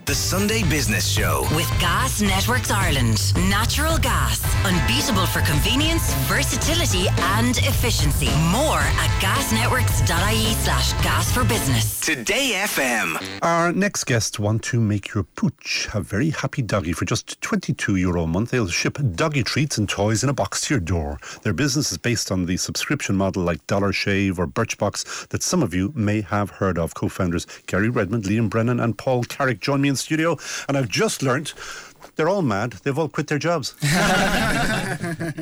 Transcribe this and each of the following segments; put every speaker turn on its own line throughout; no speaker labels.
The Sunday Business Show.
With Gas Networks Ireland. Natural gas. Unbeatable for convenience, versatility and efficiency. More at gasnetworks.ie/gas for business.
Today FM.
Our next guests want to make your pooch a very happy doggy for just €22 a month. They'll ship doggy treats and toys in a box to your door. Their business is based on the subscription model like Dollar Shave or Birchbox that some of you may have heard of. Co-founders Gary Redmond, Liam Brennan and Paul Carrick join me in studio, and I've just learnt they're all mad. They've all quit their jobs.
Yeah,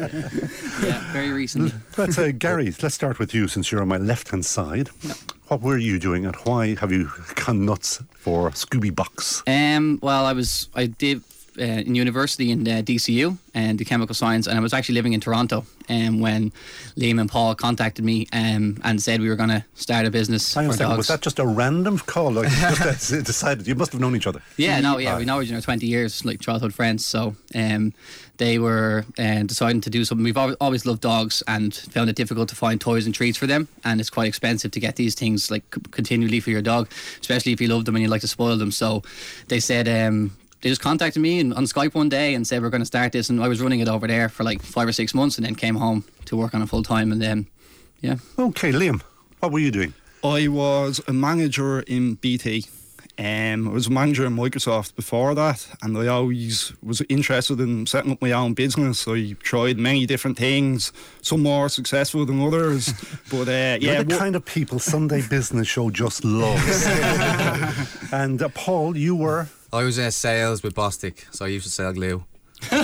very recently.
But Gary, let's start with you since you're on my left-hand side. Yep. What were you doing and why have you gone nuts for Scooby Box?
Well, I did in university in DCU and the chemical science, and I was actually living in Toronto when Liam and Paul contacted me and said we were going to start a business for dogs.
Was that just a random call? Like you just decided? You must have known each other.
Yeah, we know each other 20 years, like childhood friends. So they were deciding to do something. We've always loved dogs and found it difficult to find toys and treats for them, and it's quite expensive to get these things like continually for your dog, especially if you love them and you like to spoil them. So they said they just contacted me on Skype one day and said we're going to start this, and I was running it over there for like 5 or 6 months and then came home to work on it full time, and then
Okay, Liam, what were you doing?
I was a manager in BT. I was a manager in Microsoft before that, and I always was interested in setting up my own business. I tried many different things, some more successful than others. But
You're the kind of people Sunday Business Show just loves. And Paul, you were?
I was sales with Bostik, so I used to sell glue.
Well,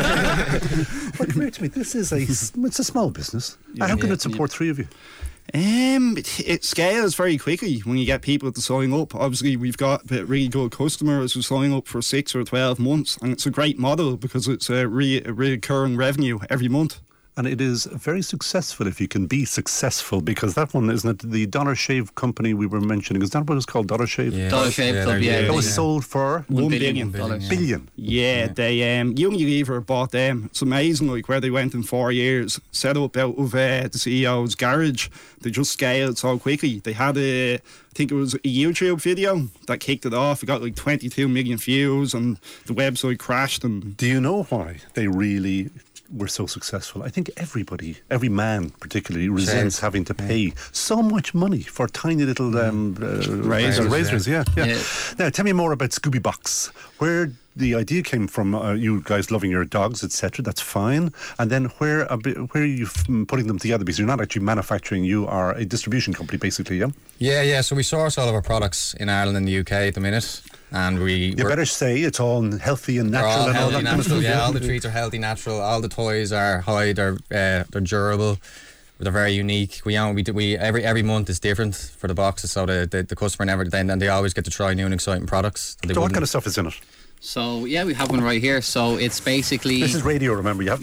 come here to me. This is it's a small business. How can it support three of you?
It scales very quickly when you get people to sign up. Obviously, we've got really good customers who sign up for 6 or 12 months, and it's a great model because it's a recurring revenue every month.
And it is very successful if you can be successful, because that one, isn't it, the Dollar Shave company we were mentioning, is that what it's called, Dollar Shave?
Yeah.
Dollar Shave Club, yeah.
It was sold for
$1 billion.
Billion.
Yeah, they Unilever bought them. It's amazing, like where they went in 4 years, set up out of the CEO's garage. They just scaled so quickly. They had I think it was a YouTube video that kicked it off. It got like 22 million views and the website crashed. And
do you know why they really were so successful? I think every man particularly, resents having to pay so much money for tiny little razors. Yeah. Now, tell me more about Scooby Box. Where the idea came from, you guys loving your dogs, etc. That's fine. And then where are you putting them together? Because you're not actually manufacturing. You are a distribution company, basically.
Yeah. So we source all of our products in Ireland and the UK at the minute. And you
better say it's all healthy and natural.
All
and
healthy,
all that
natural,
kind of stuff.
all the treats are healthy, natural. All the toys are high. They're durable. They're very unique. We every month is different for the boxes, so the customer never then they always get to try new and exciting products.
So what kind of stuff is in it?
So we have one right here. So it's basically,
this is radio. Remember, you have to.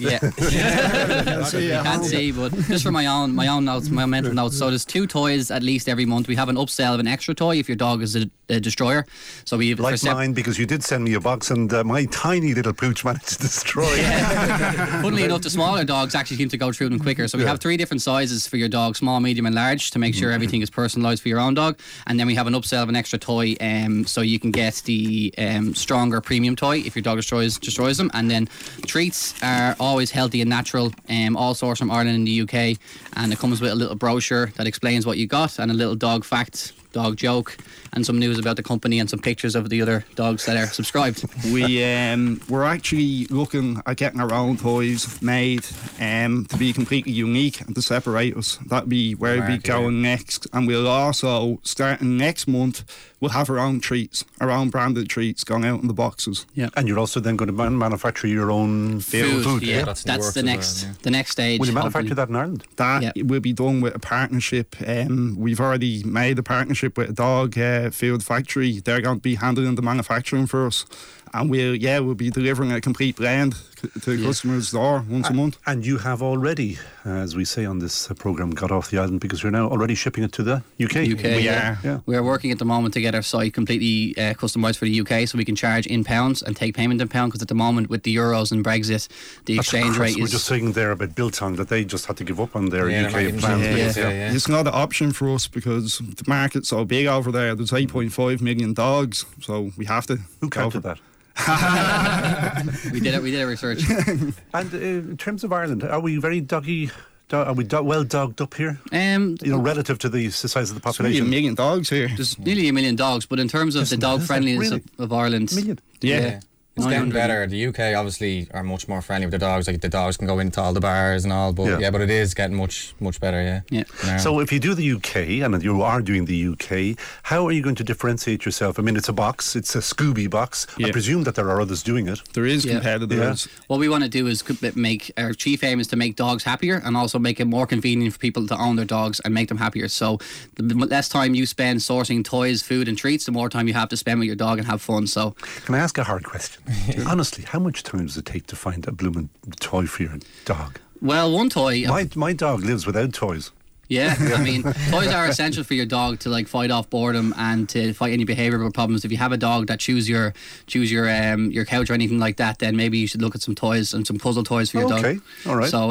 You can't see, but just for my own notes, my mental notes. So there's 2 toys at least every month. We have an upsell of an extra toy if your dog is a destroyer. So we
like mine, because you did send me a box and my tiny little pooch managed to destroy it.
Funnily enough, the smaller dogs actually seem to go through them quicker. So we have 3 different sizes for your dog: small, medium and large, to make sure everything is personalised for your own dog. And then we have an upsell of an extra toy, so you can get the stronger premium toy if your dog destroys them. And then treats are always healthy and natural, all sourced from Ireland and the UK, and it comes with a little brochure that explains what you got and a little dog fact, dog joke, and some news about the company and some pictures of the other dogs that are subscribed.
We're actually looking at getting our own toys made to be completely unique and to separate us. That'd be where we'll be going next. And we'll also, starting next month, we'll have our own treats, our own branded treats going out in the boxes.
Yeah.
And you're also then going to manufacture your own food.
Yeah, that's the next stage.
Will you manufacture that in Ireland?
That will be done with a partnership. We've already made a partnership with a dog food factory. They're going to be handling the manufacturing for us. And we'll be delivering a complete blend to customers' door once a month.
And you have already, as we say on this programme, got off the island, because you're now already shipping it to the UK.
We are working at the moment to get our site completely customised for the UK, so we can charge in pounds and take payment in pounds. Because at the moment, with the euros and Brexit, the exchange rate is.
We're just saying there about Biltong that they just had to give up on their UK plan.
It's not an option for us because the market's so big over there. There's 8.5 million dogs, so we have to.
Who counted that?
We did a research.
And in terms of Ireland, are we very doggy? Are we well dogged up here? Relative to the size of the population.
There's 1 million dogs here.
There's nearly 1 million dogs, but in terms of the dog friendliness of Ireland,
1 million.
Yeah.
It's getting better. The UK obviously are much more friendly with the dogs. Like the dogs can go into all the bars and all, but but it is getting much better. Yeah.
So if you do the UK, and you are doing the UK, how are you going to differentiate yourself? I mean, it's a box. It's a Scooby box. I presume that there are others doing it.
There is competitors.
Yeah. What we want to do is make our chief aim is to make dogs happier, and also make it more convenient for people to own their dogs and make them happier. So the less time you spend sourcing toys, food, and treats, the more time you have to spend with your dog and have fun. So,
can I ask a hard question? Honestly, how much time does it take to find a blooming toy for your dog?
Well, one toy.
My dog lives without toys.
Yeah, I mean, toys are essential for your dog to fight off boredom and to fight any behavioural problems. If you have a dog that chews your couch or anything like that, then maybe you should look at some toys and some puzzle toys for your dog.
Okay, all right.
So,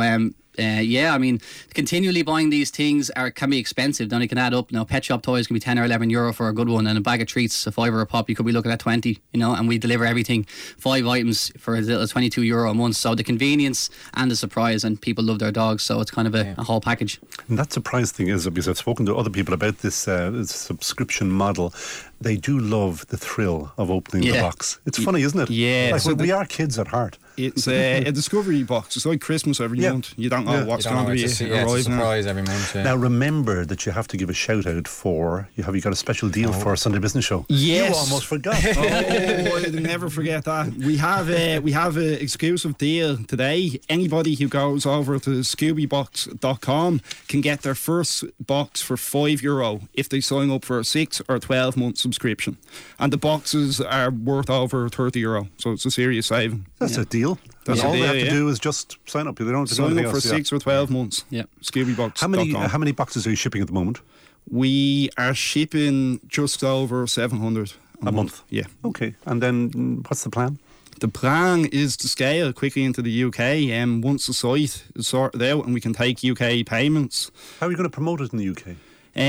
I mean, continually buying these things can be expensive. Then it can add up. Now, pet shop toys can be 10 or 11 euro for a good one, and a bag of treats, a £5 a pop, you could be looking at 20. And we deliver everything, 5 items for as little as €22 a month. So the convenience and the surprise, and people love their dogs, so it's kind of a whole package.
And that surprise thing is, because I've spoken to other people about this subscription model, they do love the thrill of opening the box. It's funny, isn't it?
Yeah.
We are kids at heart.
It's a discovery box. It's like Christmas every month. You don't know what's going to be
it's a surprise every month. Yeah.
Now remember that you have to give a shout out for you got a special deal for our Sunday Business Show.
Yes.
You almost forgot.
I'd never forget that. We have an exclusive deal today. Anybody who goes over to scoobybox.com can get their first box for €5 if they sign up for a 6 or 12 month subscription. And the boxes are worth over €30, so it's a serious saving.
That's a deal. That's all they have to do is just sign up. They don't have to
sign
do
up for 6 or 12 months.
Yeah.
Scoobybox.com.
How many boxes are you shipping at the moment?
We are shipping just over 700 a month. Yeah.
Okay. And then what's the plan?
The plan is to scale quickly into the UK. Once the site is sorted out and we can take UK payments.
How are you going to promote it in the UK?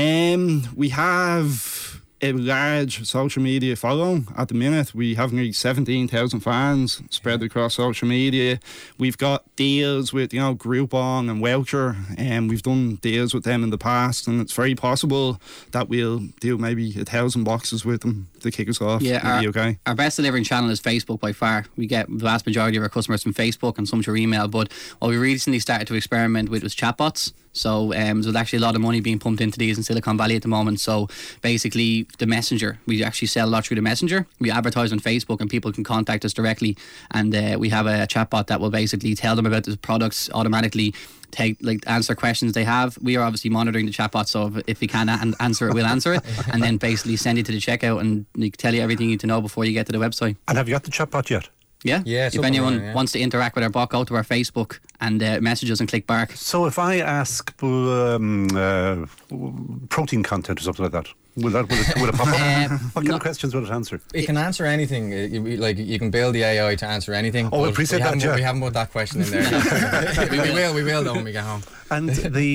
We have a large social media following at the minute. We have nearly 17,000 fans spread across social media. We've got deals with Groupon and Woucher, and we've done deals with them in the past, and it's very possible that we'll do maybe 1,000 boxes with them to kick us off in the UK.
Our best delivering channel is Facebook by far. We get the vast majority of our customers from Facebook and some through email, but what we recently started to experiment with was chatbots. So there's actually a lot of money being pumped into these in Silicon Valley at the moment. So basically the Messenger, we actually sell a lot through the Messenger. We advertise on Facebook and people can contact us directly, and we have a chatbot that will basically tell them about the products, automatically answer questions they have. We are obviously monitoring the chatbot, so if we can answer it, we'll answer it, and then basically send it to the checkout and tell you everything you need to know before you get to the website.
And have you got the chatbot yet?
Yeah. If anyone wants to interact with our bot, go to our Facebook and message us and click Bark.
So if I ask protein content or something like that, will it pop up? What kind of questions will it answer?
It can answer anything. You can build the AI to answer anything.
Oh, I appreciate that, Jack.
We haven't put that question in there. we will though when we get home.
And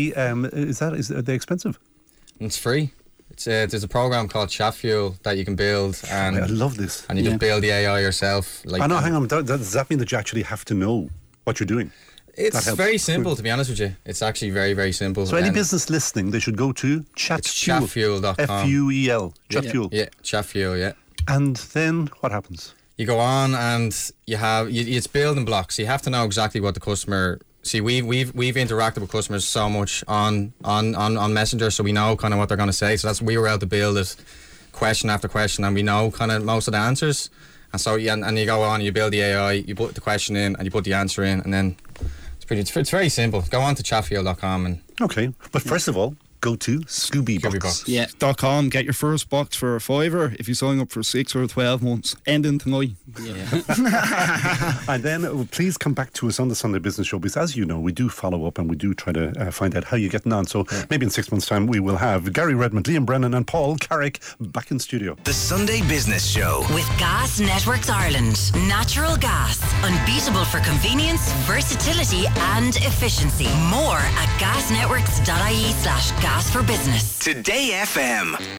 are they expensive?
It's free. There's a program called Chat Fuel that you can build, and
I love this.
And you just build the AI yourself.
I know. Hang on. Does that mean that you actually have to know what you're doing?
It's very simple, to be honest with you. It's actually very, very simple.
So any business listening, they should go to chatfuel.com. F-U-E-L. Chatfuel.
Yeah, Chatfuel. Yeah.
And then what happens?
You go on and it's building blocks. You have to know exactly what the customer. See, we've interacted with customers so much on Messenger, so we know kind of what they're going to say. So we were able to build it question after question, and we know kind of most of the answers. And so and you go on, you build the AI, you put the question in, and you put the answer in, and then it's very simple. Go on to chatfuel.com and.
Okay, but first of all, go to ScoobyBucks.
Yeah.
.com. Get your first box for $5 if you sign up for 6 or 12 months. Ending tonight.
Yeah.
And then please come back to us on the Sunday Business Show, because as you know, we do follow up and we do try to find out how you're getting on. So maybe in 6 months' time we will have Gary Redmond, Liam Brennan and Paul Carrick back in studio.
The Sunday Business Show.
With Gas Networks Ireland. Natural gas. Unbeatable for convenience, versatility and efficiency. More at gasnetworks.ie/gas for business.
Today FM.